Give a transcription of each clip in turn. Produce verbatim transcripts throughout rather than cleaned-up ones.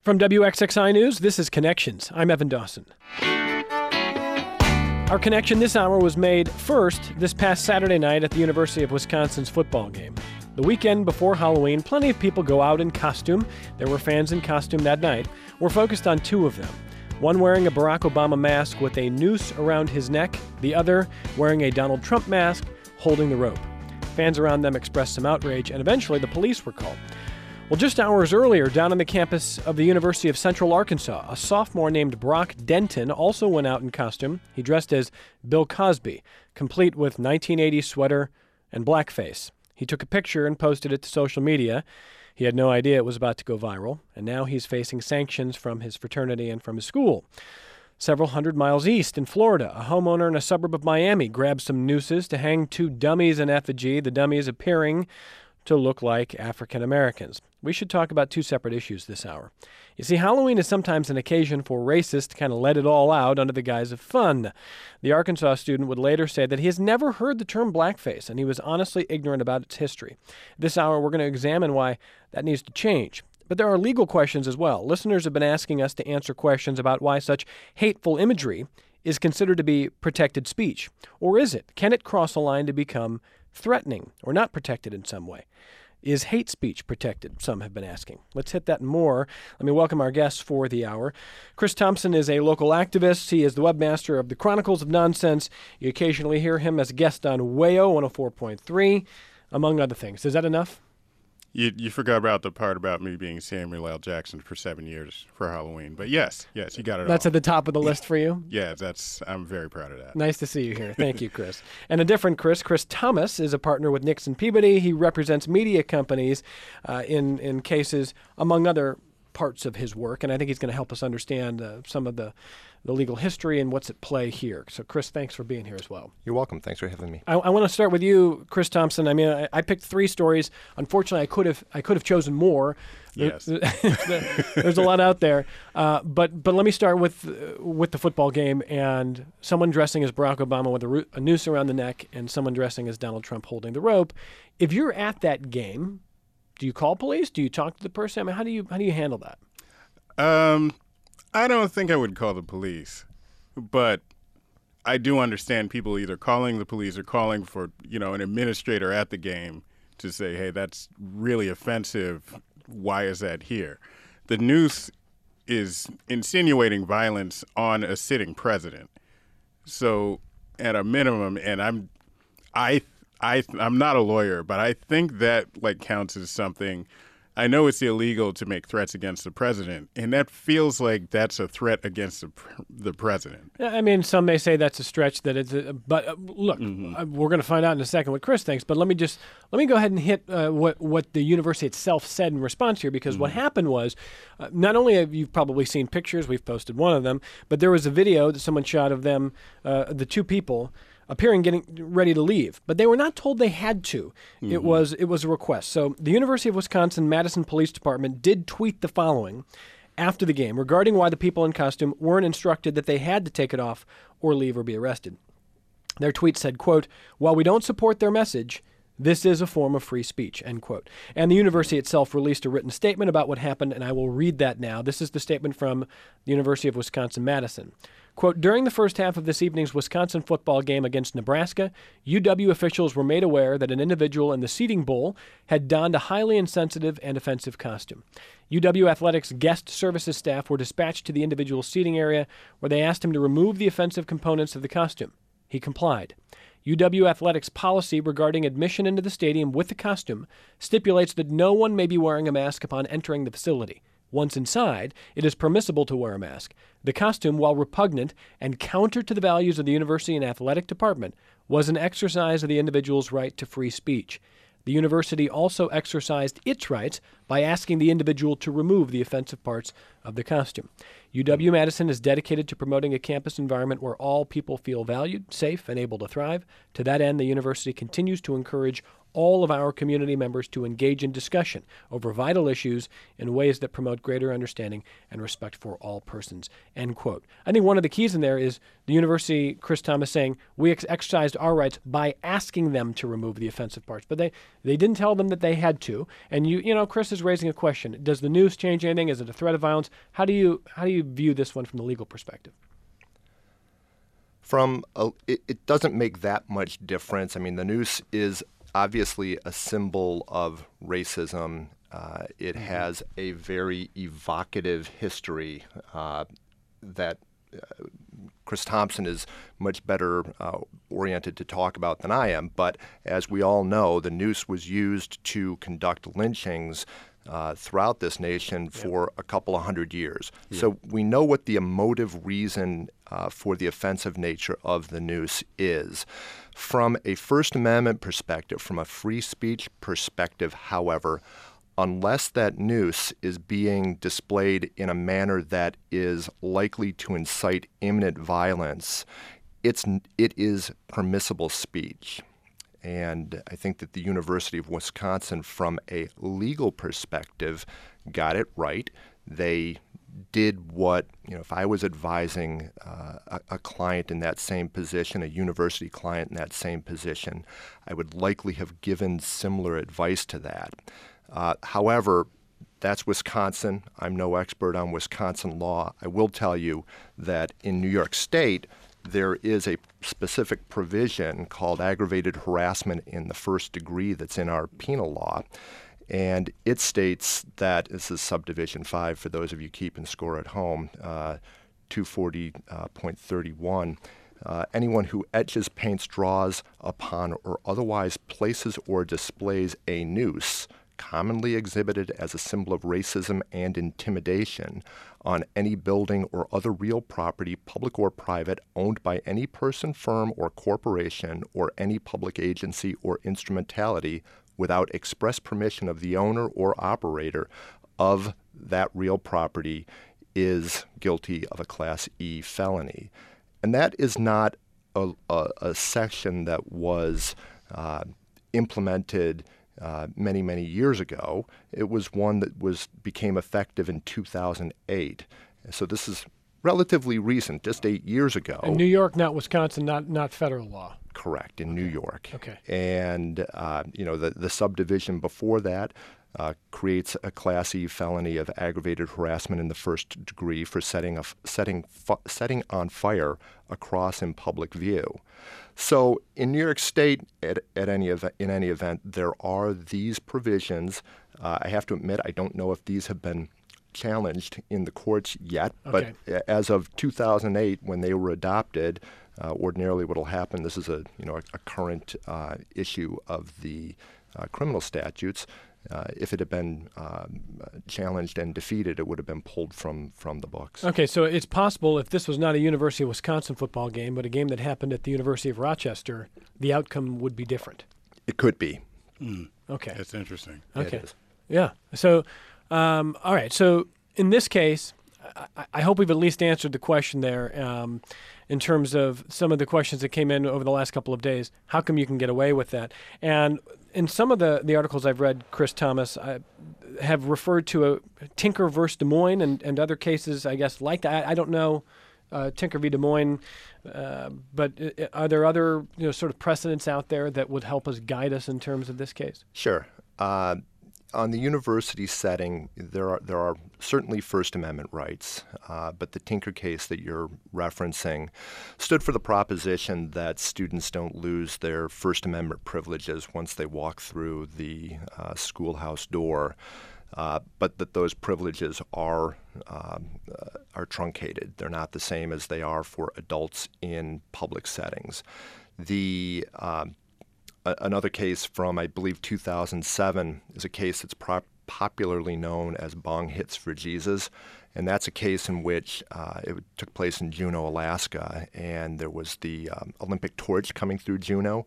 From W X X I News, this is Connections. I'm Evan Dawson. Our connection this hour was made first this past Saturday night at the University of Wisconsin's football game. The weekend before Halloween, plenty of people go out in costume. There were fans in costume that night. We're focused on two of them. One wearing a Barack Obama mask with a noose around his neck, the other wearing a Donald Trump mask holding the rope. Fans around them expressed some outrage, and eventually the police were called. Well, just hours earlier, down on the campus of the University of Central Arkansas, a sophomore named Brock Denton also went out in costume. He dressed as Bill Cosby, complete with nineteen eighties sweater and blackface. He took a picture and posted it to social media. He had no idea it was about to go viral, and now he's facing sanctions from his fraternity and from his school. Several hundred miles east in Florida, a homeowner in a suburb of Miami grabbed some nooses to hang two dummies in effigy, the dummies appearing to look like African Americans. We should talk about two separate issues this hour. You see, Halloween is sometimes an occasion for racists to kind of let it all out under the guise of fun. The Arkansas student would later say that he has never heard the term blackface, and he was honestly ignorant about its history. This hour, we're going to examine why that needs to change. But there are legal questions as well. Listeners have been asking us to answer questions about why such hateful imagery is considered to be protected speech. Or is it? Can it cross a line to become threatening or not protected in some way? Is hate speech protected? Some have been asking. Let's hit that and more. Let me welcome our guests for the hour. Chris Thompson is a local activist. He is the webmaster of the Chronicles of Nonsense. You occasionally hear him as a guest on W A O one oh four point three, among other things. Is that enough? You you forgot about the part about me being Samuel L. Jackson for seven years for Halloween. But yes, yes, you got it That's all. at the top of the list for you? Yeah, that's I'm very proud of that. Nice to see you here. Thank you, Chris. And a different Chris, Chris Thomas, is a partner with Nixon Peabody. He represents media companies uh, in, in cases, among other parts of his work, and I think he's going to help us understand uh, some of the, the legal history and what's at play here. So, Chris, thanks for being here as well. You're welcome. Thanks for having me. I, I want to start with you, Chris Thompson. I mean, I, I picked three stories. Unfortunately, I could have I could have chosen more. Yes. There's a lot out there, uh, but but let me start with uh, with the football game and someone dressing as Barack Obama with a, ro- a noose around the neck, and someone dressing as Donald Trump holding the rope. If you're at that game, do you call police? Do you talk to the person? I mean, how do you how do you handle that? Um, I don't think I would call the police, but I do understand people either calling the police or calling for, you know, an administrator at the game to say, hey, that's really offensive. Why is that here? The noose is insinuating violence on a sitting president. So at a minimum, and I'm, I, I, I'm not a lawyer, but I think that like counts as something. I know it's illegal to make threats against the president, and that feels like that's a threat against the, the president. I mean, some may say that's a stretch. That it's, a, but uh, look, mm-hmm. uh, we're going to find out in a second what Chris thinks. But let me just let me go ahead and hit uh, what what the university itself said in response here, because mm-hmm. what happened was, uh, not only have you probably seen pictures, we've posted one of them, but there was a video that someone shot of them, uh, the two people appearing getting ready to leave, but they were not told they had to. Mm-hmm. It was it was a request. So the University of Wisconsin-Madison Police Department did tweet the following after the game regarding why the people in costume weren't instructed that they had to take it off or leave or be arrested. Their tweet said, quote, "While we don't support their message, this is a form of free speech," end quote. And the university itself released a written statement about what happened, and I will read that now. This is the statement from the University of Wisconsin-Madison. Quote, "During the first half of this evening's Wisconsin football game against Nebraska, U W officials were made aware that an individual in the seating bowl had donned a highly insensitive and offensive costume. U W Athletics guest services staff were dispatched to the individual's seating area where they asked him to remove the offensive components of the costume. He complied. U W Athletics policy regarding admission into the stadium with the costume stipulates that no one may be wearing a mask upon entering the facility. Once inside, it is permissible to wear a mask. The costume, while repugnant and counter to the values of the university and athletic department, was an exercise of the individual's right to free speech. The university also exercised its rights by asking the individual to remove the offensive parts of the costume. U W-Madison is dedicated to promoting a campus environment where all people feel valued, safe, and able to thrive. To that end, the university continues to encourage all of our community members to engage in discussion over vital issues in ways that promote greater understanding and respect for all persons, end quote. I think one of the keys in there is the university, Chris Thomas, saying we ex- exercised our rights by asking them to remove the offensive parts, but they, they didn't tell them that they had to. And you you know, Chris is raising a question. Does the news change anything? Is it a threat of violence? How do you how do you view this one from the legal perspective? From a, it, it doesn't make that much difference. I mean, the noose is obviously a symbol of racism. Uh, it mm-hmm. has a very evocative history uh, that uh, Chris Thompson is much better uh, oriented to talk about than I am. But as we all know, the noose was used to conduct lynchings Uh, throughout this nation for yep. a couple of hundred years. Yep. So we know what the emotive reason uh, for the offensive nature of the noose is. From a First Amendment perspective, from a free speech perspective, however, unless that noose is being displayed in a manner that is likely to incite imminent violence, it's it is permissible speech. And I think that the University of Wisconsin, from a legal perspective, got it right. They did what, you know, if I was advising uh, a, a client in that same position, a university client in that same position, I would likely have given similar advice to that. Uh, however, that's Wisconsin. I'm no expert on Wisconsin law. I will tell you that in New York State, there is a specific provision called aggravated harassment in the first degree that's in our penal law. And it states that, this is subdivision five for those of you keeping score at home, uh, two forty point thirty-one, uh, anyone who etches, paints, draws upon, or otherwise places or displays a noose commonly exhibited as a symbol of racism and intimidation on any building or other real property, public or private, owned by any person, firm, or corporation, or any public agency or instrumentality without express permission of the owner or operator of that real property is guilty of a Class E felony. And that is not a, a, a section that was uh, implemented Uh, many, many years ago. It was one that was became effective in two thousand eight. So this is relatively recent, just eight years ago. In New York, not Wisconsin, not not federal law. Correct, in okay. New York. Okay. And, uh, you know, the, the subdivision before that uh, creates a Class E felony of aggravated harassment in the first degree for setting, a, setting, fu- setting on fire a cross in public view. So in New York State, at, at any ev- in any event, there are these provisions. Uh, I have to admit, I don't know if these have been challenged in the courts yet, okay. but as of two thousand eight, when they were adopted, uh, ordinarily what will happen, this is a you know a, a current uh, issue of the uh, criminal statutes. Uh, if it had been uh, challenged and defeated, it would have been pulled from, from the books. Okay, so it's possible if this was not a University of Wisconsin football game, but a game that happened at the University of Rochester, the outcome would be different. It could be. Mm. Okay. That's interesting. Okay. Yeah. So, um, all right. So in this case, I, I hope we've at least answered the question there um, in terms of some of the questions that came in over the last couple of days. How come you can get away with that? And in some of the, the articles I've read, Chris Thomas, I have referred to a Tinker versus Des Moines and, and other cases, I guess, like that. I, I don't know uh, Tinker v. Des Moines, uh, but are there other you know sort of precedents out there that would help us guide us in terms of this case? Sure. Uh, on the university setting, there are there are certainly First Amendment rights, uh, but the Tinker case that you're referencing stood for the proposition that students don't lose their First Amendment privileges once they walk through the uh, schoolhouse door, uh, but that those privileges are uh, uh, are truncated. They're not the same as they are for adults in public settings. The um, Another case from, I believe, two thousand seven is a case that's pro- popularly known as Bong Hits for Jesus. And that's a case in which uh, it took place in Juneau, Alaska. And there was the um, Olympic torch coming through Juneau.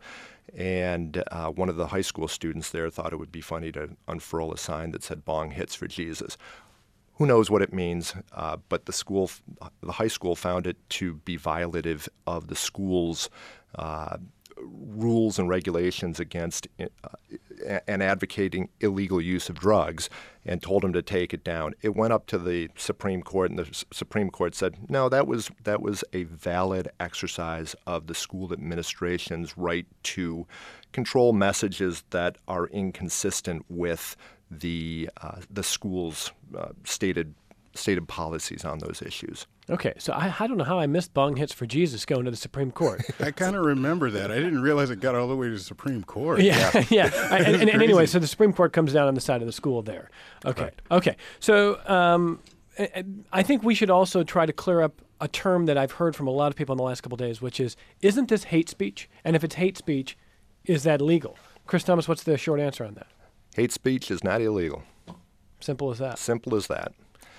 And uh, one of the high school students there thought it would be funny to unfurl a sign that said Bong Hits for Jesus. Who knows what it means, uh, but the school, the high school found it to be violative of the school's uh, rules and regulations against uh, and advocating illegal use of drugs, and told him to take it down. It went up to the Supreme Court, and the S- Supreme Court said, no, that was that was a valid exercise of the school administration's right to control messages that are inconsistent with the uh, the school's uh, stated stated policies on those issues. Okay, so I, I don't know how I missed bong hits for Jesus going to the Supreme Court. I kind of remember that. I didn't realize it got all the way to the Supreme Court. Yeah, yeah. yeah. I, and, and, and anyway, so the Supreme Court comes down on the side of the school there. Okay, Correct. okay. So um, I, I think we should also try to clear up a term that I've heard from a lot of people in the last couple of days, which is, isn't this hate speech? And if it's hate speech, is that legal? Chris Thomas, what's the short answer on that? Hate speech is not illegal. Simple as that. Simple as that.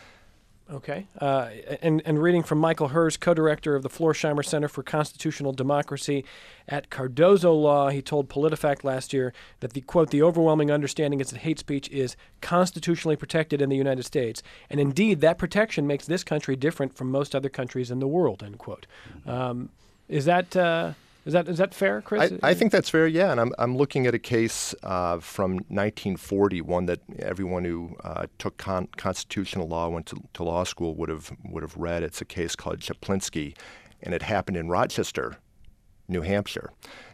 Okay. Uh, and, and reading from Michael Herz, co-director of the Florsheimmer Center for Constitutional Democracy at Cardozo Law, he told PolitiFact last year that the, quote, the overwhelming understanding is that hate speech is constitutionally protected in the United States. And indeed, that protection makes this country different from most other countries in the world, end quote. Um, is that... Uh, Is that is that fair, Chris? I, I think that's fair, yeah. And I'm I'm looking at a case uh, from nineteen forty, one that everyone who uh, took con- constitutional law, went to, to law school, would have would have read. It's a case called Chaplinsky, and it happened in Rochester, New Hampshire.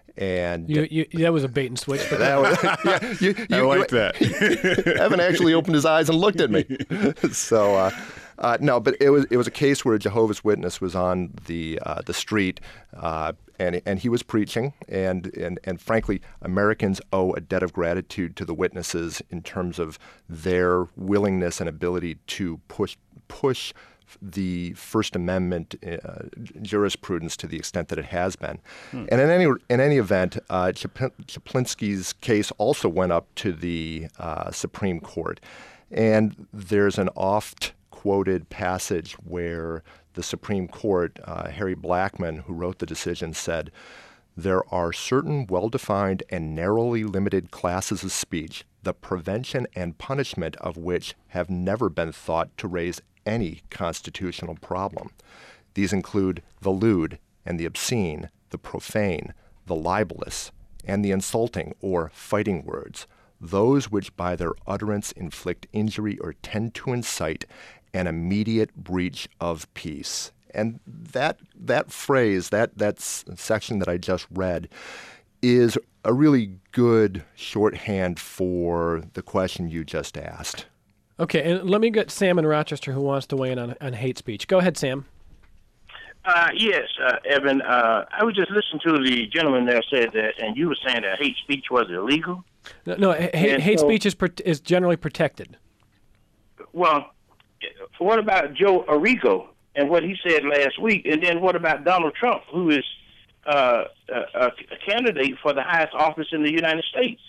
And you, you, that was a bait and switch. But that was, yeah, you, I you, like you, that. Evan actually opened his eyes and looked at me. so. Uh, Uh, no, but it was it was a case where a Jehovah's Witness was on the uh, the street, uh, and and he was preaching, and, and and frankly, Americans owe a debt of gratitude to the witnesses in terms of their willingness and ability to push push the First Amendment uh, jurisprudence to the extent that it has been. Hmm. And in any in any event, uh, Chap- Chaplinsky's case also went up to the uh, Supreme Court, and there's an oft quoted passage where the Supreme Court, uh, Harry Blackmun, who wrote the decision, said, there are certain well-defined and narrowly limited classes of speech, the prevention and punishment of which have never been thought to raise any constitutional problem. These include the lewd and the obscene, the profane, the libelous, and the insulting or fighting words, those which by their utterance inflict injury or tend to incite an immediate breach of peace. And that that phrase, that, that s- section that I just read, is a really good shorthand for the question you just asked. Okay, and let me get Sam in Rochester who wants to weigh in on, on hate speech. Go ahead, Sam. Uh, yes, uh, Evan. Uh, I was just listening to the gentleman there said that, and you were saying that hate speech was illegal. No, no hate, hate so, speech is pro- is generally protected. Well, what about Joe Arrigo and what he said last week? And then what about Donald Trump, who is uh, a, a candidate for the highest office in the United States?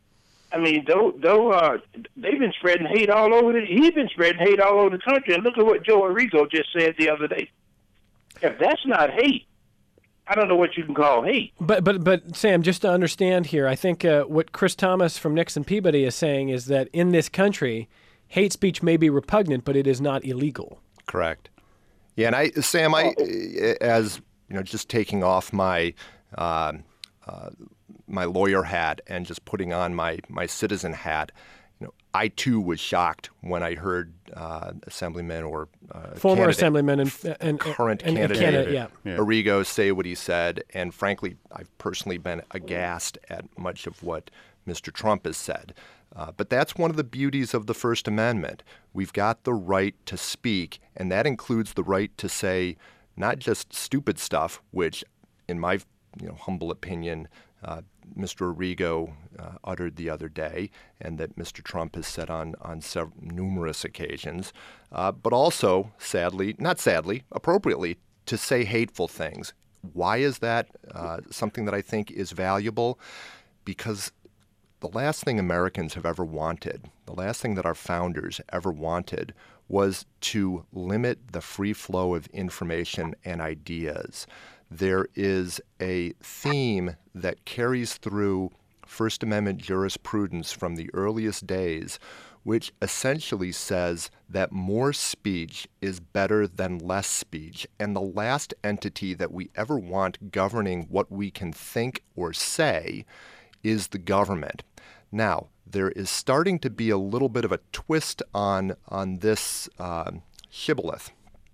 I mean, though, though uh, they've been spreading hate all over the, he's been spreading hate all over the country. And look at what Joe Arrigo just said the other day. If that's not hate, I don't know what you can call hate. But but but Sam, just to understand here, I think uh, what Chris Thomas from Nixon Peabody is saying is that in this country, hate speech may be repugnant, but it is not illegal. Correct. Yeah, and I, Sam, I, as you know, just taking off my uh, uh, my lawyer hat and just putting on my my citizen hat, you know, I too was shocked when I heard uh, Assemblyman or uh, former candidate, Assemblyman and, and current and, and candidate, candidate yeah. Yeah. Arrigo say what he said, and frankly, I've personally been aghast at much of what Mister Trump has said. Uh, but that's one of the beauties of the First Amendment. We've got the right to speak, and that includes the right to say not just stupid stuff, which, in my you know, humble opinion, uh, Mister Arrigo uh, uttered the other day, and that Mister Trump has said on, on several, numerous occasions, uh, but also, sadly, not sadly, appropriately, to say hateful things. Why is that uh, something that I think is valuable? Because the last thing Americans have ever wanted, the last thing that our founders ever wanted, was to limit the free flow of information and ideas. There is a theme that carries through First Amendment jurisprudence from the earliest days, which essentially says that more speech is better than less speech, and the last entity that we ever want governing what we can think or say is the government. Now, there is starting to be a little bit of a twist on on this uh, shibboleth,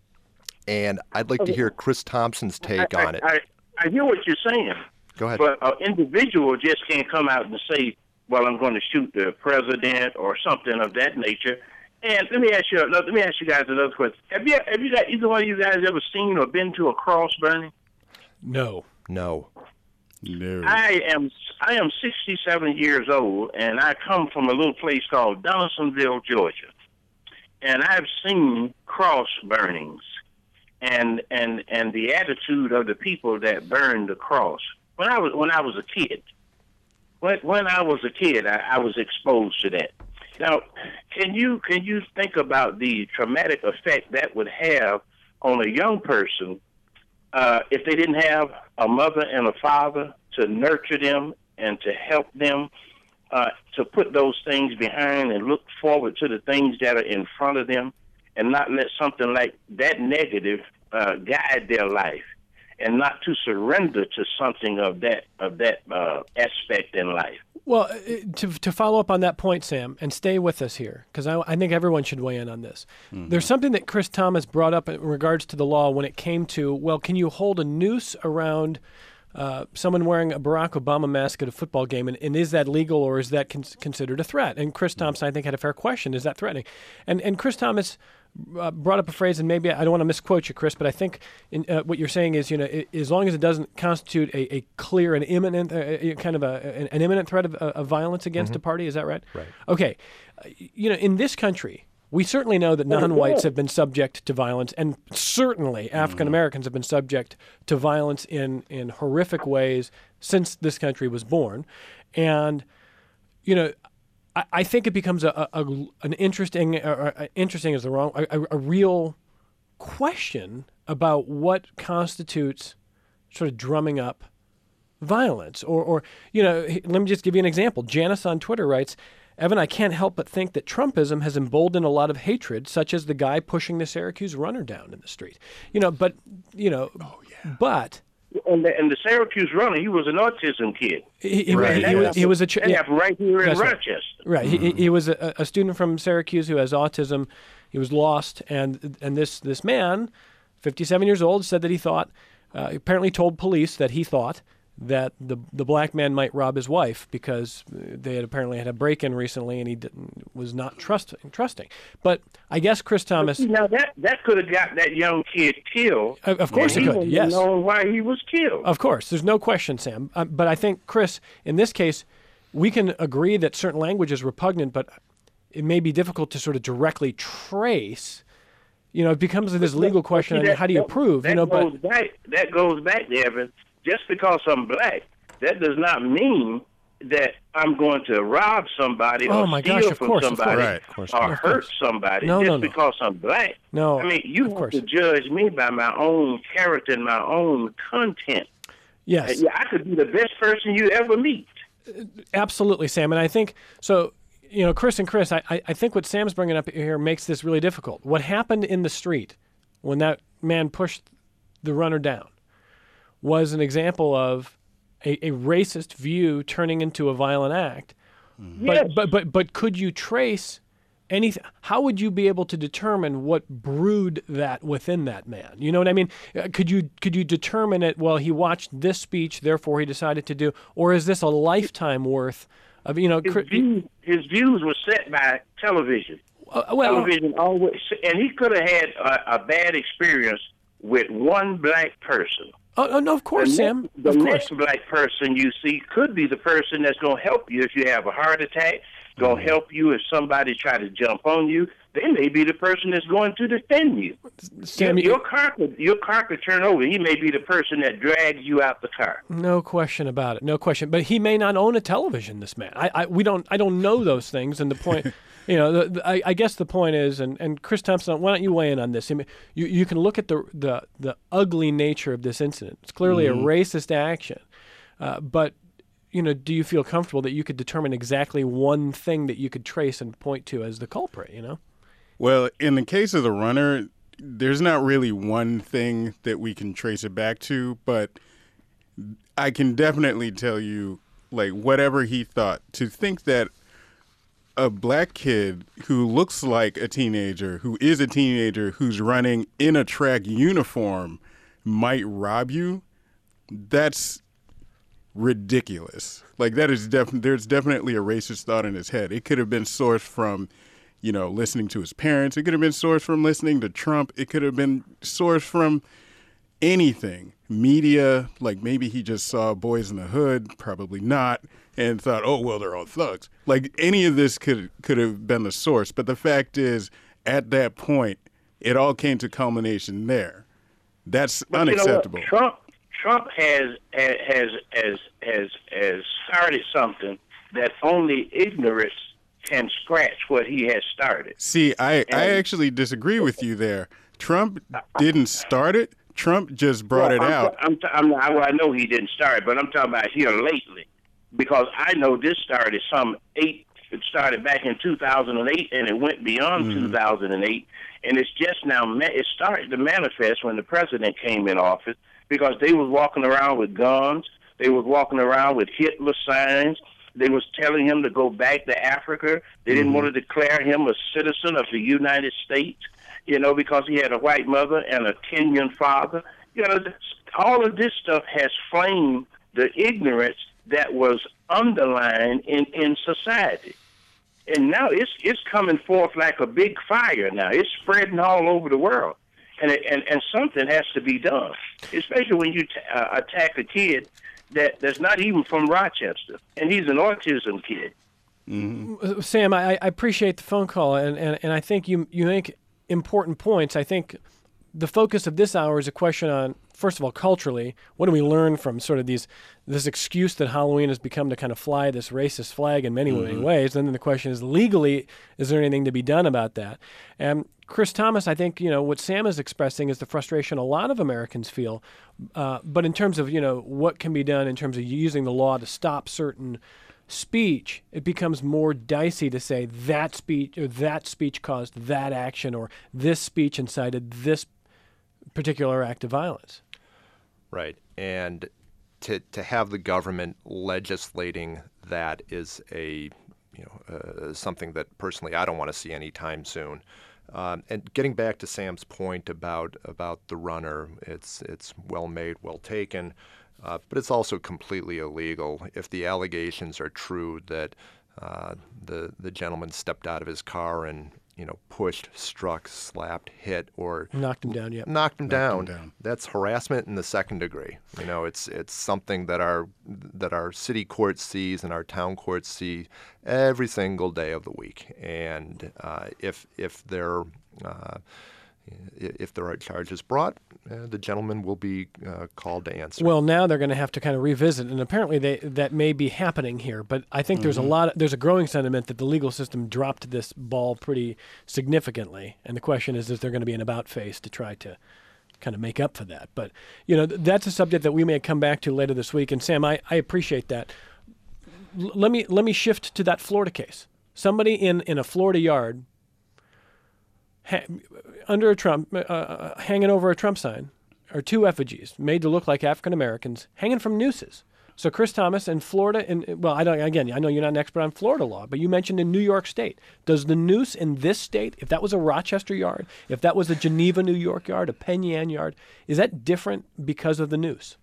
and I'd like to hear Chris Thompson's take I, on it. I, I, I hear what you're saying. Go ahead. But an individual just can't come out and say, well, I'm going to shoot the president or something of that nature. And let me ask you, let me ask you guys another question. Have you, have you got either one of you guys ever seen or been to a cross burning? No. No. No. I am I am sixty-seven years old, and I come from a little place called Donaldsonville, Georgia, and I've seen cross burnings, and and and the attitude of the people that burned the cross. When I was when I was a kid, when when I was a kid, I, I was exposed to that. Now, can you can you think about the traumatic effect that would have on a young person uh, if they didn't have a mother and a father to nurture them and to help them uh, to put those things behind and look forward to the things that are in front of them, and not let something like that negative uh, guide their life, and not to surrender to something of that of that uh, aspect in life. Well, to to follow up on that point, Sam, and stay with us here, because I, I think everyone should weigh in on this. Mm-hmm. There's something that Chris Thomas brought up in regards to the law when it came to, well, can you hold a noose around uh, someone wearing a Barack Obama mask at a football game, and, and is that legal, or is that con- considered a threat? And Chris Thomas, I think, had a fair question. Is that threatening? And and Chris Thomas Uh, brought up a phrase, and maybe I don't want to misquote you, Chris, but I think in, uh, what you're saying is, you know, it, as long as it doesn't constitute a, a clear and imminent, uh, kind of a, an, an imminent threat of, of violence against mm-hmm. a party, is that right? Right. Okay. Uh, you know, in this country, we certainly know that non-whites have been subject to violence, and certainly African Americans have been subject to violence in, in horrific ways since this country was born. And, you know, I think it becomes a, a an interesting, or interesting is the wrong, a, a real question about what constitutes sort of drumming up violence. Or, or, you know, let me just give you an example. Janice on Twitter writes, Evan, I can't help but think that Trumpism has emboldened a lot of hatred, such as the guy pushing the Syracuse runner down in the street. You know, but, you know, oh, yeah. but... And the, and the Syracuse runner, he was an autism kid. He, he, right. he, he, was, he was a ch- yeah, right here in That's Rochester. Right. right. Mm-hmm. He, he was a, a student from Syracuse who has autism. He was lost, and and this this man, fifty-seven years old, said that he thought, uh, apparently told police that he thought that the the black man might rob his wife because they had apparently had a break-in recently, and he didn't, was not trusting. Trusting, but I guess Chris Thomas. Now that that could have got that young kid killed. Of, of course, it could. Yes. Know why he was killed. Of course, there's no question, Sam. Uh, but I think, Chris, in this case, we can agree that certain language is repugnant, but it may be difficult to sort of directly trace. You know, it becomes this legal question: see, that, how do you that, prove? That You know, goes but back. That goes back, Evan. Just because I'm black, that does not mean that I'm going to rob somebody oh or my steal gosh, of from course, somebody of course. Right, or of hurt course. somebody no, just no, no. because I'm black. No, I mean, you of have course. to judge me by my own character and my own content. Yes. Yeah, I could be the best person you ever meet. Absolutely, Sam. And I think, so, you know, Chris and Chris, I, I think what Sam's bringing up here makes this really difficult. What happened in the street when that man pushed the runner down was an example of a, a racist view turning into a violent act. Mm-hmm. But, yes. but but but could you trace anything? How would you be able to determine what brewed that within that man? You know what I mean? Could you could you determine it? Well, he watched this speech, therefore he decided to do. Or is this a lifetime worth of you know? His, cr- views, his views were set by television. Uh, well, television always, and he could have had a, a bad experience with one black person. Oh, oh no, of course, the Sam. Next, the of next course. black person you see could be the person that's going to help you if you have a heart attack, going to mm-hmm. help you if somebody try to jump on you. They may be the person that's going to defend you. Sam, your, your, car could, your car could turn over. He may be the person that drags you out the car. No question about it. No question. But he may not own a television, this man. I, I we don't I don't know those things. And the point, you know, the, the, I, I guess the point is, and, and Chris Thompson, why don't you weigh in on this? I mean, you, you can look at the, the, the ugly nature of this incident. It's clearly mm-hmm. a racist action. Uh, but, you know, do you feel comfortable that you could determine exactly one thing that you could trace and point to as the culprit, you know? Well, in the case of the runner, there's not really one thing that we can trace it back to, but I can definitely tell you, like, whatever he thought, to think that a black kid who looks like a teenager, who is a teenager, who's running in a track uniform might rob you, that's ridiculous. Like, that is def- there's definitely a racist thought in his head. It could have been sourced from, you know, listening to his parents. It could have been sourced from listening to Trump. It could have been sourced from anything. Media, like maybe he just saw Boys in the Hood, probably not, and thought, oh, well, they're all thugs. Like, any of this could could have been the source. But the fact is, at that point, it all came to culmination there. That's but unacceptable. You know Trump Trump has has has has has started something that only ignorance can scratch what he has started. See, I, and, I actually disagree with you there. Trump didn't start it. Trump just brought well, it I'm, out. I'm, I'm, I'm, well, I know he didn't start it, but I'm talking about here lately, because I know this started some eight. It started back in two thousand eight, and it went beyond mm. two thousand eight, and it's just now. It started to manifest when the president came in office, because they was walking around with guns. They was walking around with Hitler signs. They was telling him to go back to Africa. They didn't mm-hmm. want to declare him a citizen of the United States, you know, because he had a white mother and a Kenyan father. You know, all of this stuff has flamed the ignorance that was underlying in, in society. And now it's it's coming forth like a big fire now. It's spreading all over the world. And it, and, and something has to be done, especially when you t- uh, attack a kid that, that's not even from Rochester, and he's an autism kid. Mm-hmm. Sam, I, I appreciate the phone call, and, and, and I think you you make important points. I think the focus of this hour is a question on, first of all, culturally, what do we learn from sort of these this excuse that Halloween has become to kind of fly this racist flag in many, mm-hmm. many ways? And then the question is, legally, is there anything to be done about that? And Chris Thomas, I think, you know, what Sam is expressing is the frustration a lot of Americans feel. Uh, but in terms of, you know, what can be done in terms of using the law to stop certain speech, it becomes more dicey to say that speech or that speech caused that action, or this speech incited this particular act of violence. Right. And to to have the government legislating that is a, you know, uh, something that personally I don't want to see anytime soon. Um, and getting back to Sam's point about about the runner, it's it's well made, well taken, uh, but it's also completely illegal. If the allegations are true that uh, the the gentleman stepped out of his car and, you know, pushed, struck, slapped, hit, or knocked him down, yeah, knocked him knocked down, him down. That's harassment in the second degree. You know, it's it's something that our that our city court sees and our town courts see every single day of the week. And uh, if if there uh, if there are charges brought, uh, the gentleman will be uh, called to answer. Well, now they're going to have to kind of revisit, and apparently they, that may be happening here. But I think mm-hmm. there's a lot. Of, there's a growing sentiment that the legal system dropped this ball pretty significantly, and the question is, is there going to be an about face to try to kind of make up for that? But you know, th- that's a subject that we may come back to later this week. And Sam, I, I appreciate that. L- let me let me shift to that Florida case. Somebody in, in a Florida yard. Ha- under a Trump, uh, uh, hanging over a Trump sign, are two effigies made to look like African Americans hanging from nooses. So Chris Thomas in Florida, and well, I don't. Again, I know you're not an expert on Florida law, but you mentioned in New York State. Does the noose in this state, if that was a Rochester yard, if that was a Geneva, New York yard, a Penn Yan yard, is that different because of the noose?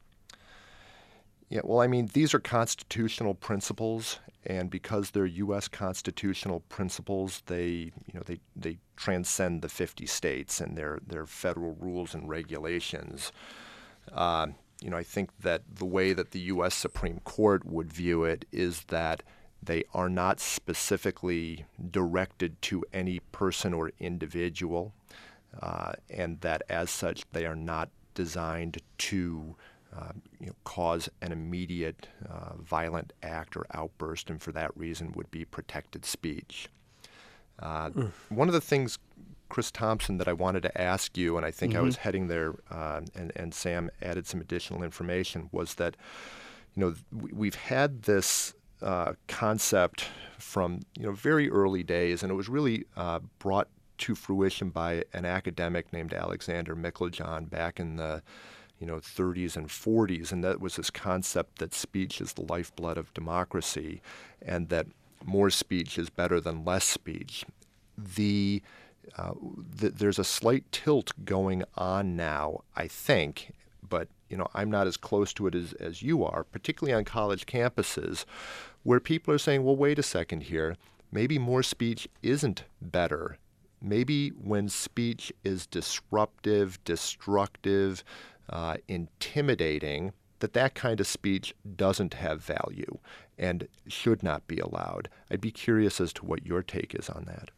Yeah, well, I mean, these are constitutional principles, and because they're U S constitutional principles, they, you know, they, they transcend the fifty states and their their federal rules and regulations. Uh, you know, I think that the way that the U S Supreme Court would view it is that they are not specifically directed to any person or individual, uh, and that as such they are not designed to Uh, you know, cause an immediate uh, violent act or outburst, and for that reason would be protected speech. Uh, mm. One of the things, Chris Thompson, that I wanted to ask you, and I think mm-hmm. I was heading there, uh, and, and Sam added some additional information, was that, you know, we've had this uh, concept from, you know, very early days, and it was really uh, brought to fruition by an academic named Alexander Micheljan back in the, you know, thirties and forties, and that was this concept that speech is the lifeblood of democracy, and that more speech is better than less speech. The, uh, th- there's a slight tilt going on now, I think, but you know, I'm not as close to it as, as you are, particularly on college campuses, where people are saying, well, wait a second here, maybe more speech isn't better. Maybe when speech is disruptive, destructive, uh, intimidating, that that kind of speech doesn't have value and should not be allowed. I'd be curious as to what your take is on that.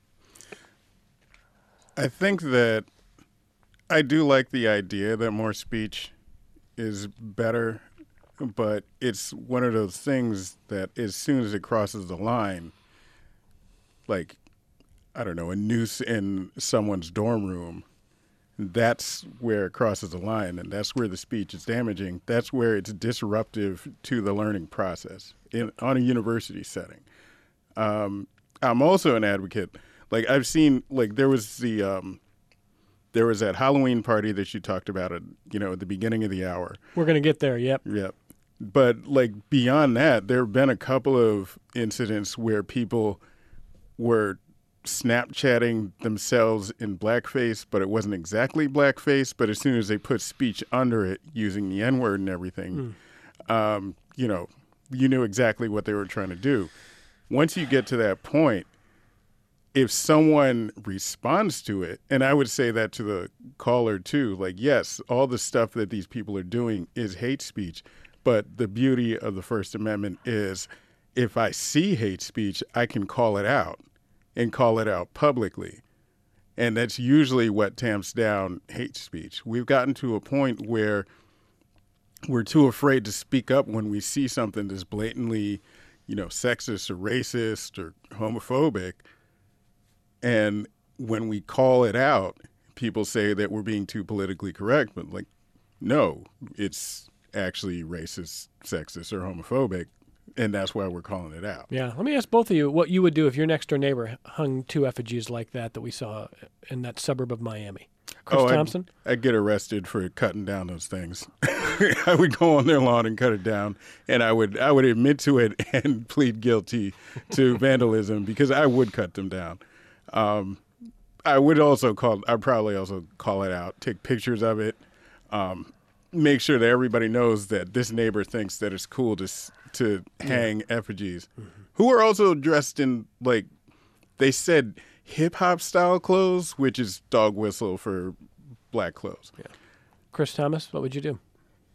I think that I do like the idea that more speech is better, but it's one of those things that as soon as it crosses the line, like, I don't know, a noose in someone's dorm room, that's where it crosses the line, and that's where the speech is damaging. That's where it's disruptive to the learning process in, on a university setting. Um, I'm also an advocate. Like, I've seen, like, there was the, um, there was that Halloween party that you talked about, at, you know, at the beginning of the hour. We're going to get there, yep. Yep. But, like, beyond that, there have been a couple of incidents where people were Snapchatting themselves in blackface, but it wasn't exactly blackface. But as soon as they put speech under it, using the N-word and everything, mm. um, you know, you knew exactly what they were trying to do. Once you get to that point, if someone responds to it, and I would say that to the caller too, like, yes, all the stuff that these people are doing is hate speech, but the beauty of the First Amendment is if I see hate speech, I can call it out. And call it out publicly. And that's usually what tamps down hate speech. We've gotten to a point where we're too afraid to speak up when we see something that's blatantly, you know, sexist or racist or homophobic. And when we call it out, people say that we're being too politically correct. But, like, no, it's actually racist, sexist, or homophobic. And that's why we're calling it out. Yeah. Let me ask both of you what you would do if your next door neighbor hung two effigies like that that we saw in that suburb of Miami. Chris oh, Thompson? I'd, I'd get arrested for cutting down those things. I would go on their lawn and cut it down, and I would I would admit to it and plead guilty to vandalism because I would cut them down. Um, I would also call. I'd probably also call it out, take pictures of it, um, make sure that everybody knows that this neighbor thinks that it's cool to. to hang yeah. effigies, mm-hmm. who are also dressed in, like, they said hip-hop style clothes, which is dog whistle for black clothes. Yeah. Chris Thomas, what would you do?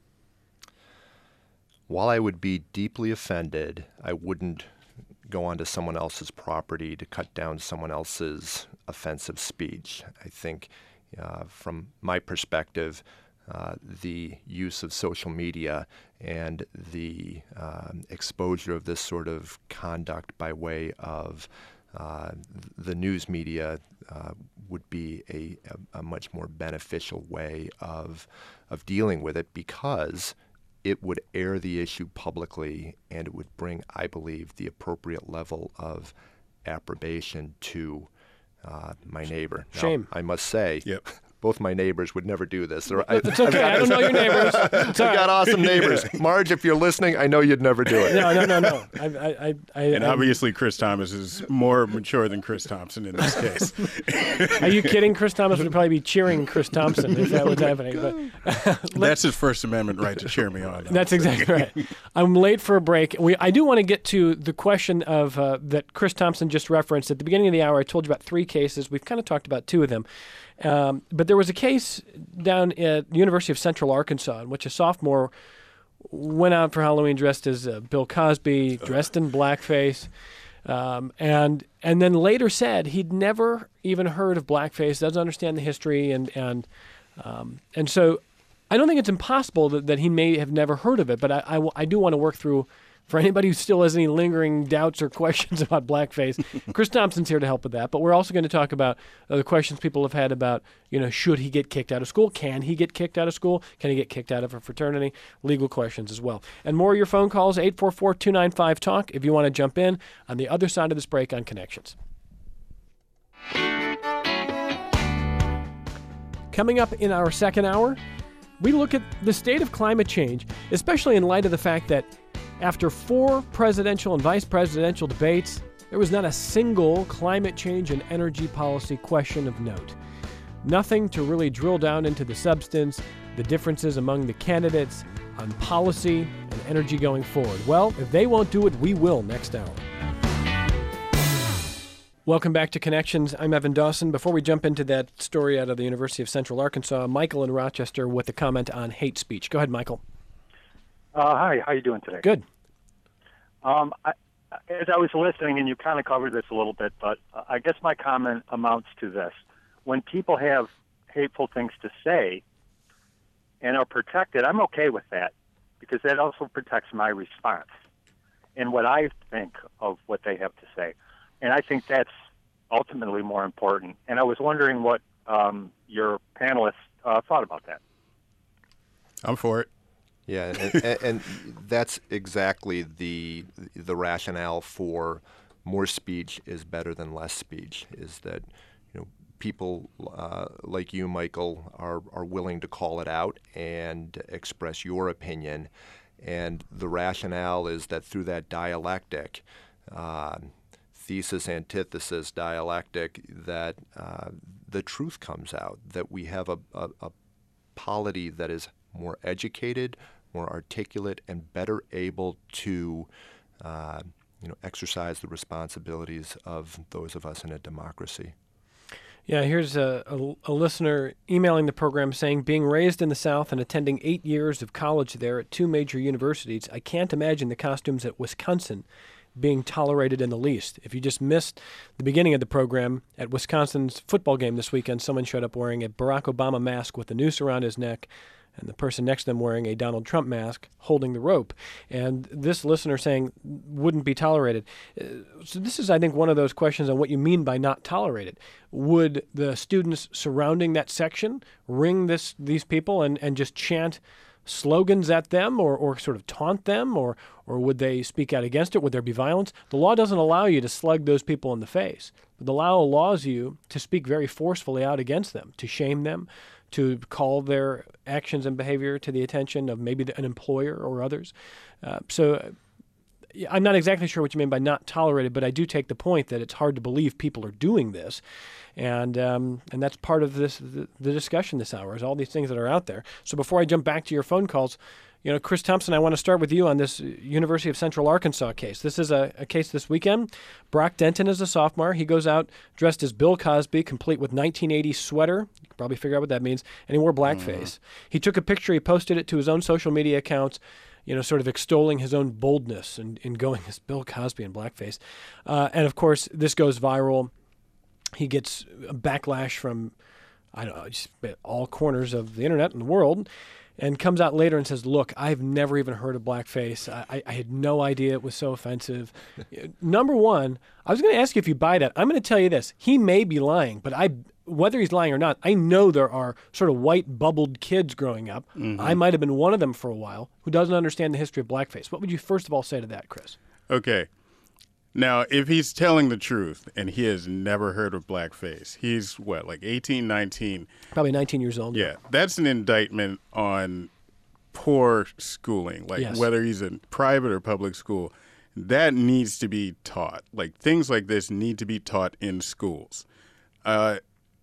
While I would be deeply offended, I wouldn't go onto someone else's property to cut down someone else's offensive speech. I think uh, from my perspective, Uh, the use of social media and the um, exposure of this sort of conduct by way of uh, the news media uh, would be a, a, a much more beneficial way of of dealing with it, because it would air the issue publicly and it would bring, I believe, the appropriate level of approbation to uh, my neighbor. Shame. Now, I must say, yep. both my neighbors would never do this. They're, it's okay. I, I don't know your neighbors. It's I've got awesome neighbors. Marge, if you're listening, I know you'd never do it. No, no, no, no. I, I, I, and I, obviously, Chris Thomas is more mature than Chris Thompson in this case. Are you kidding? Chris Thomas would probably be cheering Chris Thompson if that was happening. But that's his First Amendment right to cheer me on. Though. That's exactly right. I'm late for a break. We, I do want to get to the question of uh, that Chris Thompson just referenced at the beginning of the hour. I told you about three cases. We've kind of talked about two of them. Um, but there was a case down at the University of Central Arkansas in which a sophomore went out for Halloween dressed as uh, Bill Cosby, dressed in blackface, um, and and then later said he'd never even heard of blackface, doesn't understand the history, and and um, and so I don't think it's impossible that, that he may have never heard of it, but I, I, I do want to work through For anybody who still has any lingering doubts or questions about blackface, Chris Thompson's here to help with that. But we're also going to talk about uh, the questions people have had about, you know, should he get kicked out of school? Can he get kicked out of school? Can he get kicked out of a fraternity? Legal questions as well. And more of your phone calls, eight four four, two nine five, talk, if you want to jump in on the other side of this break on Connections. Coming up in our second hour, we look at the state of climate change, especially in light of the fact that after four presidential and vice presidential debates, there was not a single climate change and energy policy question of note. Nothing to really drill down into the substance, the differences among the candidates on policy and energy going forward. Well, if they won't do it, we will next hour. Welcome back to Connections. I'm Evan Dawson. Before we jump into that story out of the University of Central Arkansas, Michael in Rochester with a comment on hate speech. Go ahead, Michael. Uh, hi, how you doing today? Good. Um, I, as I was listening, and you kind of covered this a little bit, but uh, I guess my comment amounts to this. When people have hateful things to say and are protected, I'm okay with that because that also protects my response and what I think of what they have to say. And I think that's ultimately more important. And I was wondering what um, your panelists uh, thought about that. I'm for it. Yeah, and, and, and that's exactly the the rationale for more speech is better than less speech. Is that you know people uh, like you, Michael, are are willing to call it out and express your opinion, and the rationale is that through that dialectic, uh, thesis antithesis dialectic, that uh, the truth comes out. That we have a, a, a polity that is more educated, more articulate, and better able to uh, you know, exercise the responsibilities of those of us in a democracy. Yeah, here's a, a, a listener emailing the program saying, being raised in the South and attending eight years of college there at two major universities, I can't imagine the costumes at Wisconsin being tolerated in the least. If you just missed the beginning of the program, at Wisconsin's football game this weekend, someone showed up wearing a Barack Obama mask with a noose around his neck, and the person next to them wearing a Donald Trump mask holding the rope. And this listener saying wouldn't be tolerated. Uh, so this is, I think, one of those questions on what you mean by not tolerated. Would the students surrounding that section ring this these people and, and just chant slogans at them or, or sort of taunt them, or or would they speak out against it? Would there be violence? The law doesn't allow you to slug those people in the face. The law allows you to speak very forcefully out against them, to shame them, to call their actions and behavior to the attention of maybe an employer or others. Uh, so I'm not exactly sure what you mean by not tolerated, but I do take the point that it's hard to believe people are doing this. And um, and that's part of this the, the discussion this hour, is all these things that are out there. So before I jump back to your phone calls, you know, Chris Thompson, I want to start with you on this University of Central Arkansas case. This is a, a case this weekend. Brock Denton is a sophomore. He goes out dressed as Bill Cosby, complete with nineteen eighties sweater. You can probably figure out what that means. And he wore blackface. Mm. He took a picture. He posted it to his own social media accounts, you know, sort of extolling his own boldness in, in going as Bill Cosby in blackface. Uh, and, of course, this goes viral. He gets a backlash from, I don't know, just all corners of the internet and the world, and comes out later and says, look, I've never even heard of blackface. I, I had no idea it was so offensive. Number one, I was going to ask you if you buy that. I'm going to tell you this. He may be lying, but I, whether he's lying or not, I know there are sort of white bubbled kids growing up. Mm-hmm. I might have been one of them for a while who doesn't understand the history of blackface. What would you first of all say to that, Chris? Okay. Now, if he's telling the truth and he has never heard of blackface, he's what, like eighteen, nineteen? Probably nineteen years old. Yeah, that's an indictment on poor schooling, like yes. whether he's in private or public school. That needs to be taught. Like things like this need to be taught in schools. Uh,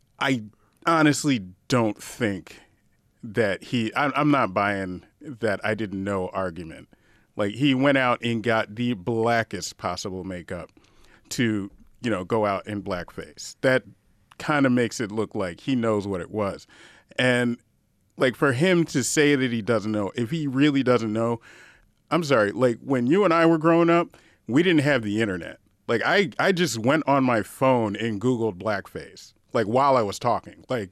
I honestly don't think that he, I'm, I'm not buying that I didn't know argument. Like, he went out and got the blackest possible makeup to, you know, go out in blackface. That kind of makes it look like he knows what it was. And, like, for him to say that he doesn't know, if he really doesn't know, I'm sorry, like, when you and I were growing up, we didn't have the internet. Like, I, I just went on my phone and Googled blackface, like, while I was talking. Like,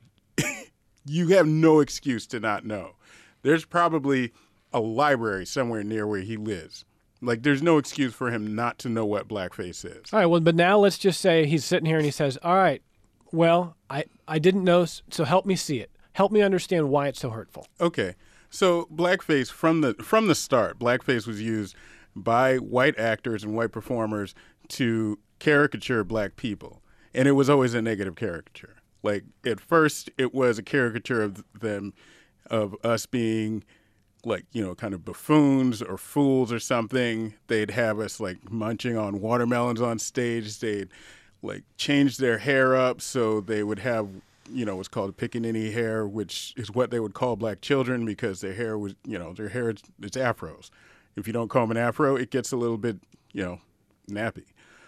you have no excuse to not know. There's probably a library somewhere near where he lives Like, there's no excuse for him not to know what blackface is. All right, well, but now let's just say he's sitting here and he says, all right, well, I, I didn't know, so help me see it. Help me understand why it's so hurtful. Okay. So blackface, from the from the start, blackface was used by white actors and white performers to caricature black people. And it was always a negative caricature. Like, at first, it was a caricature of them, of us being, like, you know, kind of buffoons or fools or something. They'd have us, like, munching on watermelons on stage. They'd, like, change their hair up so they would have, you know, what's called pickaninny hair, which is what they would call black children because their hair was, you know, their hair, it's, it's afros. If you don't comb an afro, it gets a little bit, you know, nappy.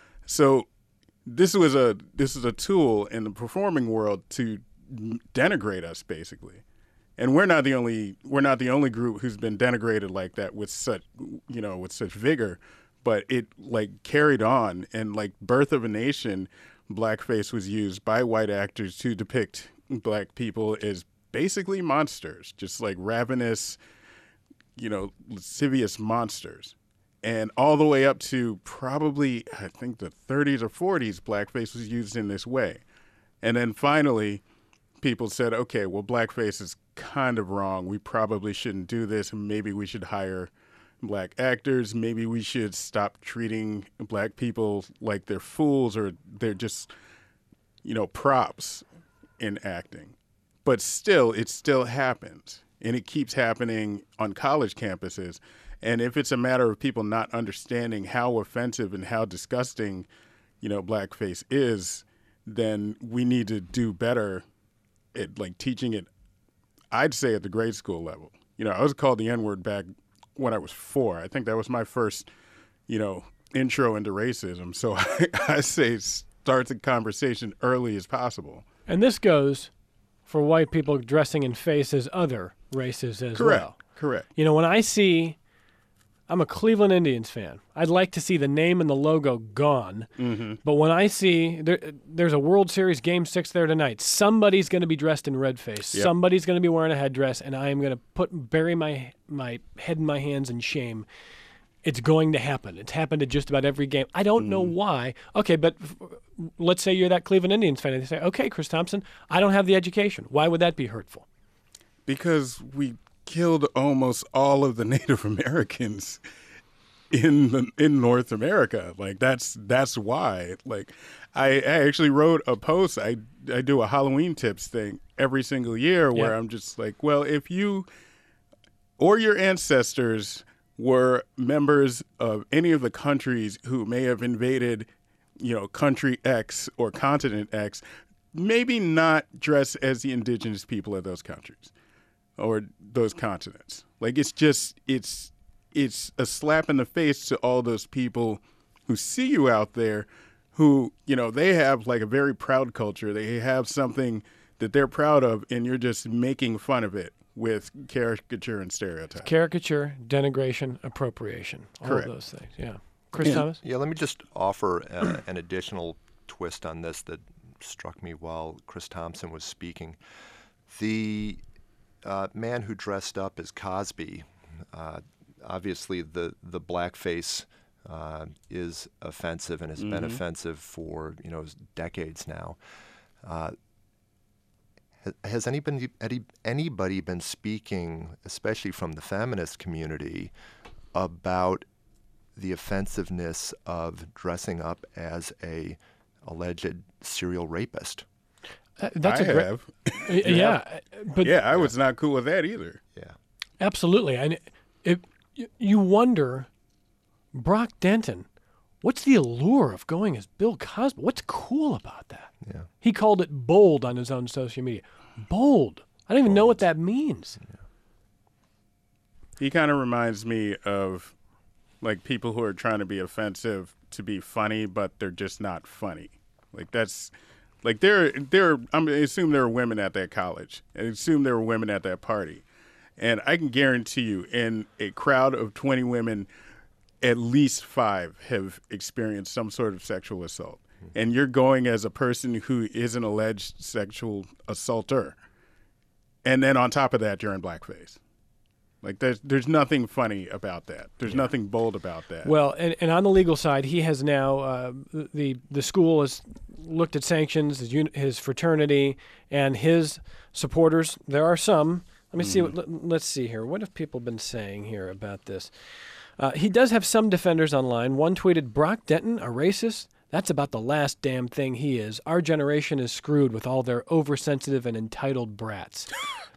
So this was a this is a tool in the performing world to denigrate us, basically. And we're not the only we're not the only group who's been denigrated like that with such, you know, with such vigor, but it, like, carried on. And, like, Birth of a Nation, blackface was used by white actors to depict black people as basically monsters, just like ravenous, you know, lascivious monsters. And all the way up to probably, I think, the thirties or forties, blackface was used in this way. And then finally, people said, okay, well, blackface is kind of wrong. We probably shouldn't do this. Maybe we should hire black actors. Maybe we should stop treating black people like they're fools or they're just, you know, props in acting. But still, it still happens. And it keeps happening on college campuses. And if it's a matter of people not understanding how offensive and how disgusting, you know, blackface is, then we need to do better at, like, teaching it, I'd say, at the grade school level. You know, I was called the N-word back when I was four. I think that was my first, you know, intro into racism. So I, I say start the conversation early as possible. And this goes for white people dressing in face as other races as Correct. well. Correct. You know, when I see, I'm a Cleveland Indians fan. I'd like to see the name and the logo gone. Mm-hmm. But when I see there, there's a World Series Game Six there tonight, somebody's going to be dressed in red face. Yep. Somebody's going to be wearing a headdress, and I am going to put bury my my head in my hands in shame. It's going to happen. It's happened at just about every game. I don't mm. know why. Okay, but f- let's say you're that Cleveland Indians fan, and they say, okay, Chris Thompson, I don't have the education. Why would that be hurtful? Because we killed almost all of the Native Americans in the, in North America. Like, that's that's why. Like, I, I actually wrote a post. I I do a Halloween tips thing every single year where yeah. I'm just like, well, if you or your ancestors were members of any of the countries who may have invaded, you know, country X or continent X, maybe not dress as the indigenous people of those countries or those continents. Like, it's just, it's, it's a slap in the face to all those people who see you out there who, you know, they have, like, a very proud culture. They have something that they're proud of, and you're just making fun of it with caricature and stereotype. Caricature, denigration, appropriation. All Correct. of those things, yeah. Chris Yeah. Thomas? Yeah, let me just offer a, an additional twist on this that struck me while Chris Thompson was speaking. The uh, man who dressed up as Cosby, uh, obviously the, the blackface uh, is offensive and has mm-hmm. been offensive for, you know, decades now. Uh, Has anybody, anybody been speaking, especially from the feminist community, about the offensiveness of dressing up as a alleged serial rapist? Uh, that's I a great, have. yeah, yeah, but yeah, I was not cool with that either. Yeah, absolutely. And it, it, you wonder, Brock Denton, what's the allure of going as Bill Cosby? What's cool about that? Yeah. He called it bold on his own social media. Bold. I don't even bold. know what that means. Yeah. He kind of reminds me of, like, people who are trying to be offensive to be funny, but they're just not funny. Like, that's, like, there, there. I assume there were women at that college. I assume there were women at that party. And I can guarantee you, in a crowd of twenty women, at least five have experienced some sort of sexual assault. Mm-hmm. And you're going as a person who is an alleged sexual assaulter. And then on top of that, you're in blackface. Like there's there's nothing funny about that. There's yeah. nothing bold about that. Well, and, and on the legal side, he has now uh, the the school has looked at sanctions, his, uni- his fraternity, and his supporters. There are some. Let me mm. see. What, let, let's see here. What have people been saying here about this? Uh, he does have some defenders online. One tweeted, "Brock Denton, a racist? That's about the last damn thing he is. Our generation is screwed with all their oversensitive and entitled brats."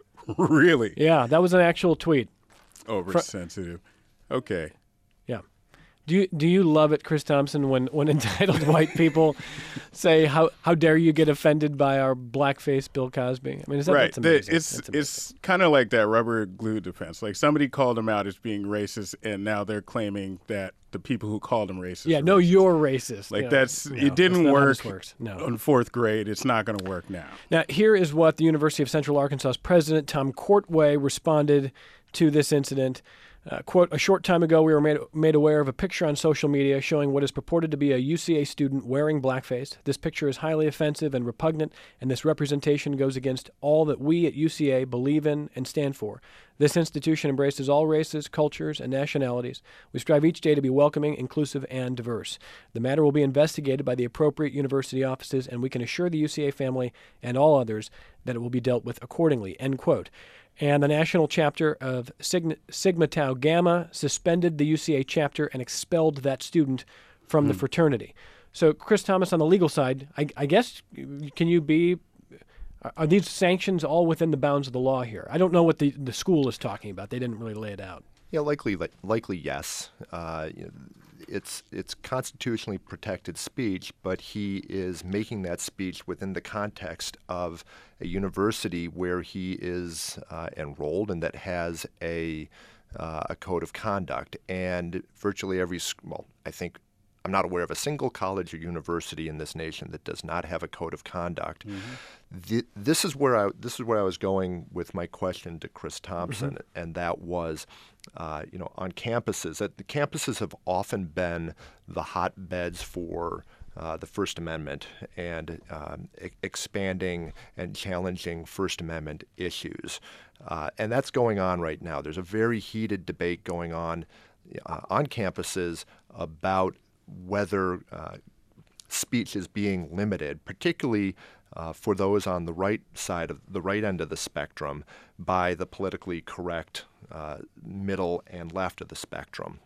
Really? Yeah, that was an actual tweet. Oversensitive. Okay. Yeah. Do you do you love it, Chris Thompson, when, when entitled white people say how how dare you get offended by our blackface Bill Cosby? I mean, is that right? That's amazing. It's that's amazing. It's kind of like that rubber glue defense. Like somebody called him out as being racist, and now they're claiming that the people who called him racist. Yeah, are no, racist. you're racist. Like you know, that's no, it didn't that's work works. No. in fourth grade. It's not going to work now. Now, here is what the University of Central Arkansas's president Tom Courtway responded to this incident. Uh, quote, "A short time ago, we were made, made aware of a picture on social media showing what is purported to be a U C A student wearing blackface. This picture is highly offensive and repugnant, and this representation goes against all that we at U C A believe in and stand for. This institution embraces all races, cultures, and nationalities. We strive each day to be welcoming, inclusive, and diverse. The matter will be investigated by the appropriate university offices, and we can assure the U C A family and all others that it will be dealt with accordingly," end quote. And the national chapter of Sigma, Sigma Tau Gamma suspended the U C A chapter and expelled that student from mm. the fraternity. So, Chris Thomas, on the legal side, I, I guess, can you be, are these sanctions all within the bounds of the law here? I don't know what the, the school is talking about. They didn't really lay it out. Yeah, likely, likely yes. Uh, you know, it's it's constitutionally protected speech, but he is making that speech within the context of a university where he is uh, enrolled and that has a uh, a code of conduct. And virtually every well, I think I'm not aware of a single college or university in this nation that does not have a code of conduct. Mm-hmm. The, this is where I this is where I was going with my question to Chris Thompson, mm-hmm. and that was, uh, you know, on campuses. That the campuses have often been the hotbeds for uh, the First Amendment and um, e- expanding and challenging First Amendment issues, uh, and that's going on right now. There's a very heated debate going on uh, on campuses about whether uh, speech is being limited, particularly uh, for those on the right side of the right end of the spectrum, by the politically correct uh, middle and left of the spectrum.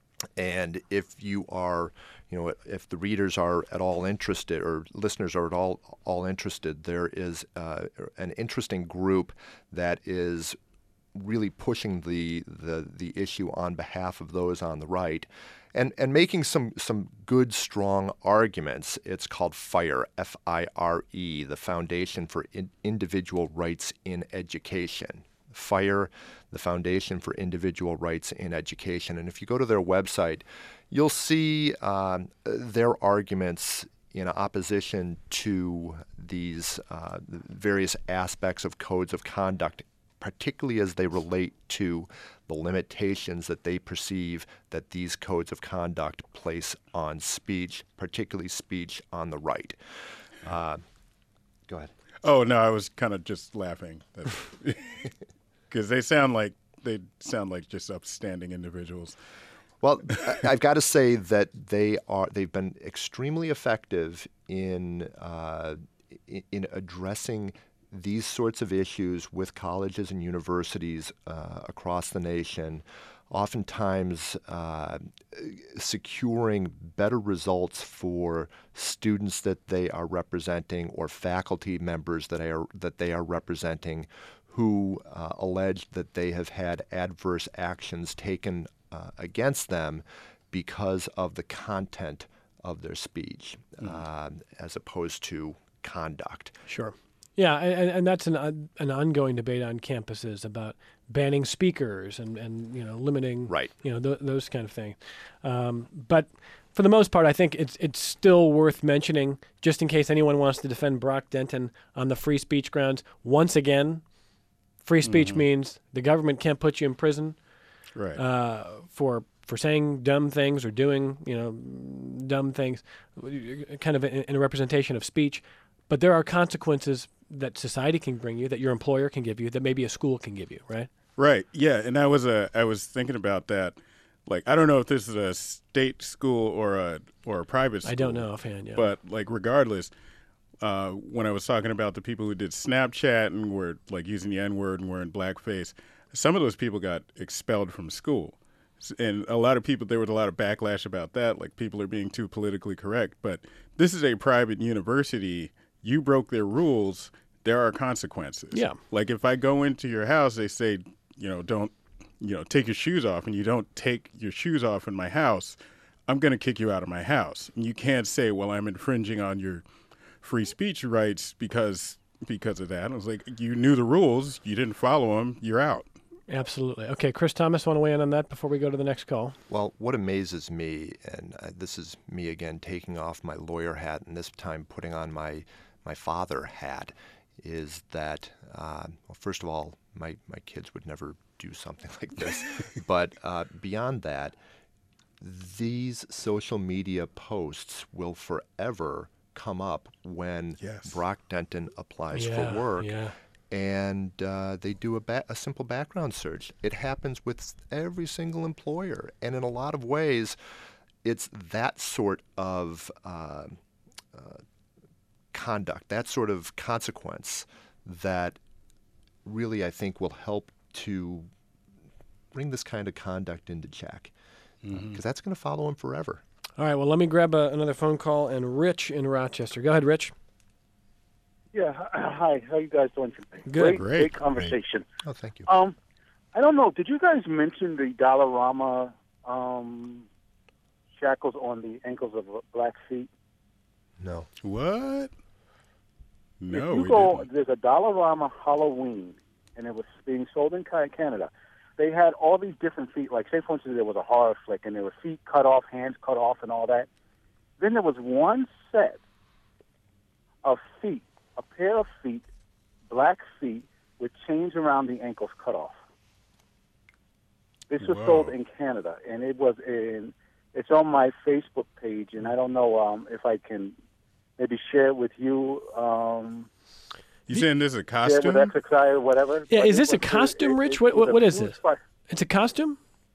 And if you are, you know, if the readers are at all interested or listeners are at all all interested, there is uh, an interesting group that is really pushing the, the the issue on behalf of those on the right, and and making some some good, strong arguments. It's called FIRE, F I R E, the Foundation for in- Individual Rights in Education. FIRE, the Foundation for Individual Rights in Education. And if you go to their website, you'll see um, their arguments in opposition to these uh, various aspects of codes of conduct, particularly as they relate to the limitations that they perceive that these codes of conduct place on speech, particularly speech on the right. Uh, go ahead. Oh, no, I was kind of just laughing. Because they sound like they sound like just upstanding individuals. Well, I've got to say that they are they've been extremely effective in uh, in addressing these sorts of issues with colleges and universities uh, across the nation, oftentimes uh, securing better results for students that they are representing or faculty members that are that they are representing who uh, allege that they have had adverse actions taken uh, against them because of the content of their speech, mm. uh, as opposed to conduct. Sure. Yeah, and, and that's an an ongoing debate on campuses about banning speakers and, and you know limiting right. you know th- those kind of things. Um, but for the most part, I think it's it's still worth mentioning, just in case anyone wants to defend Brock Denton on the free speech grounds. Once again, free speech mm-hmm. means the government can't put you in prison right. uh, for for saying dumb things or doing you know dumb things, kind of in, in a representation of speech. But there are consequences that society can bring you, that your employer can give you, that maybe a school can give you, right? Right. Yeah, and I was uh, I was thinking about that. Like, I don't know if this is a state school or a or a private school. I don't know offhand. Yeah. But like, regardless, uh, when I was talking about the people who did Snapchat and were like using the N word and wearing blackface, some of those people got expelled from school. And a lot of people, there was a lot of backlash about that, like people are being too politically correct. But this is a private university. You broke their rules. There are consequences. Yeah. Like if I go into your house, they say, you know, don't, you know, take your shoes off, and you don't take your shoes off in my house, I'm going to kick you out of my house. And you can't say, well, I'm infringing on your free speech rights because because of that. I was like, you knew the rules. You didn't follow them. You're out. Absolutely. Okay, Chris Thomas, want to weigh in on that before we go to the next call? Well, what amazes me, and uh, this is me again taking off my lawyer hat and this time putting on my, my father hat, is that, uh, well, first of all, my, my kids would never do something like this. But uh, beyond that, these social media posts will forever come up when Yes. Brock Denton applies Yeah, for work. yeah. And uh, they do a, ba- a simple background search. It happens with every single employer. And in a lot of ways, it's that sort of uh, uh, conduct, that sort of consequence that really, I think, will help to bring this kind of conduct into check. Because Mm-hmm. uh, that's going to follow him forever. All right, well, let me grab a, another phone call. And Rich in Rochester. Go ahead, Rich. Yeah, hi. How you guys doing today? Good. Great, Great. great conversation. Oh, thank you. Um, I don't know. Did you guys mention the Dollarama um, shackles on the ankles of black feet? No. What? No, if you we go, didn't. there's a Dollarama Halloween, and it was being sold in Ca- Canada. They had all these different feet. Like, say, for instance, there was a horror flick, and there were feet cut off, hands cut off, and all that. Then there was one set of feet, a pair of feet, black feet, with chains around the ankles cut off. This was Whoa. sold in Canada, and it was in. It's on my Facebook page, and I don't know um, if I can maybe share it with you. Um, You saying this is a share it costume? with X X I or whatever. Yeah, But is it this a was- costume, it- Rich? it What- was what- a what is huge this? fi- It's a costume?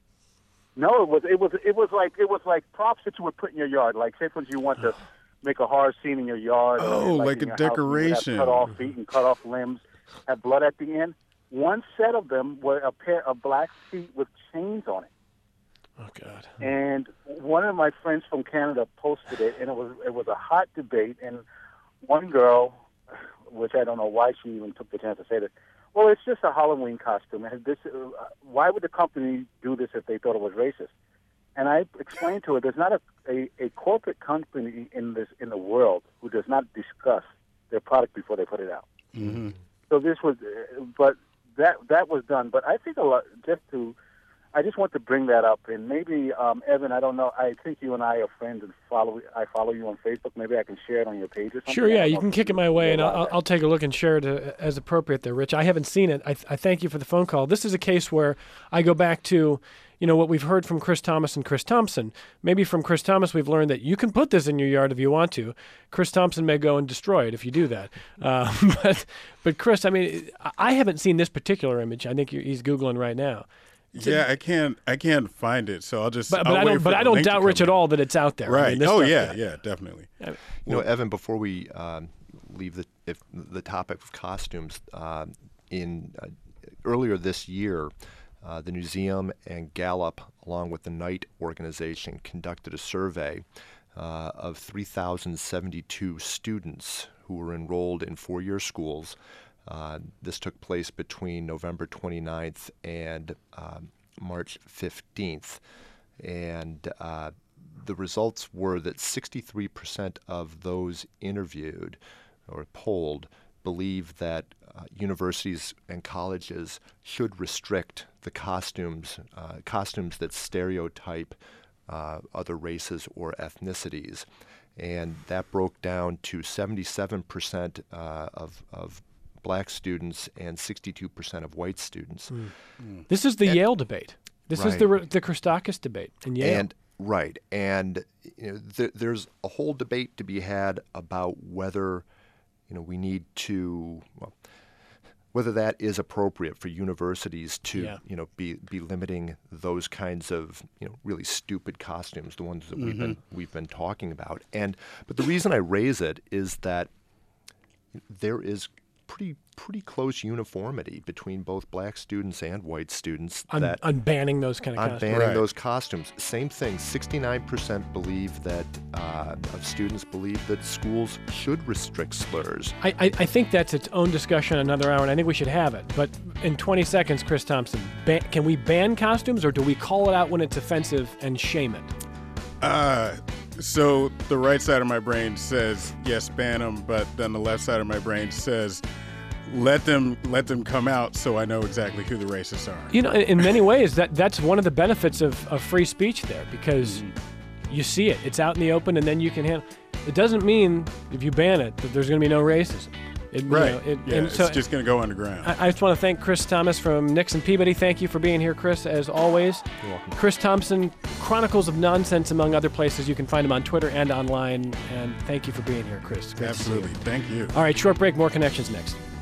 No, it was it was it was like it was like props that you would put in your yard. Like, say, for instance, you want to make a horror scene in your yard. or, Oh, like in a your house, you would have decoration. Cut off feet and cut off limbs, have blood at the end. One set of them were a pair of black feet with chains on it. Oh, God. And one of my friends from Canada posted it, and it was it was a hot debate. And one girl, which I don't know why she even took the chance to say this, well, it's just a Halloween costume. And this, uh, why would the company do this if they thought it was racist? And I explained to her, there's not a, a, a corporate company in this in the world who does not discuss their product before they put it out. Mm-hmm. So this was, uh, but that that was done. But I think a lot, just to, I just want to bring that up. And maybe, um, Evan, I don't know, I think you and I are friends and follow, I follow you on Facebook. Maybe I can share it on your page or something. Sure, I yeah, don't you know can if kick it my way, and know I'll, about I'll take a look and share it uh, as appropriate there, Rich. I haven't seen it. I, I thank you for the phone call. This is a case where I go back to, you know, what we've heard from Chris Thomas and Chris Thompson. Maybe from Chris Thomas we've learned that you can put this in your yard if you want to. Chris Thompson may go and destroy it if you do that. Uh, but, but Chris, I mean, I haven't seen this particular image. I think you- he's Googling right now. Yeah, I can't. I can't find it, so I'll just. But, I'll but I wait don't. for But the I don't link to doubt, come Rich, at in. all that it's out there. I Right. mean, this oh stuff- yeah, yeah, definitely. You know, Evan, before we um, leave the if the topic of costumes, um, in uh, earlier this year, uh, the Museum and Gallup, along with the Knight organization, conducted a survey uh, of three thousand seventy-two students who were enrolled in four-year schools. Uh, this took place between November twenty-ninth and um, March fifteenth, and uh, the results were that sixty-three percent of those interviewed or polled believe that uh, universities and colleges should restrict the costumes, uh, costumes that stereotype uh, other races or ethnicities. And that broke down to seventy-seven percent uh, of, of black students and sixty-two percent of white students. Mm. This is the And- Yale debate. This is the Right. the Christakis debate in Yale. And right, and you know, th- there's a whole debate to be had about whether you know we need to. Well, whether that is appropriate for universities to, Yeah. you know, be be limiting those kinds of, you know, really stupid costumes, the ones that we've been we've been talking about. And but the reason I raise it is that there is pretty pretty close uniformity between both black students and white students On, that on banning those kind of on costumes. banning Right. those costumes. Same thing. sixty-nine percent believe that uh, of students believe that schools should restrict slurs. I, I, I think that's its own discussion another hour, and I think we should have it. But in twenty seconds, Chris Thompson, ban, can we ban costumes, or do we call it out when it's offensive and shame it? Uh, so the right side of my brain says yes, ban them, but then the left side of my brain says let them let them come out so I know exactly who the racists are. You know, in, in many ways, that that's one of the benefits of, of free speech there, because Mm-hmm. you see it, it's out in the open, and then you can handle. It doesn't mean if you ban it that there's going to be no racism. It, you Right. know, it, yeah, and it's so just going to go underground. I, I just want to thank Chris Thomas from Nixon Peabody. Thank you for being here, Chris, as always. You're welcome. Chris Thompson, Chronicles of Nonsense, among other places. You can find him on Twitter and online. And thank you for being here, Chris. Great to see you. Absolutely. Thank you. All right, short break. More Connections next.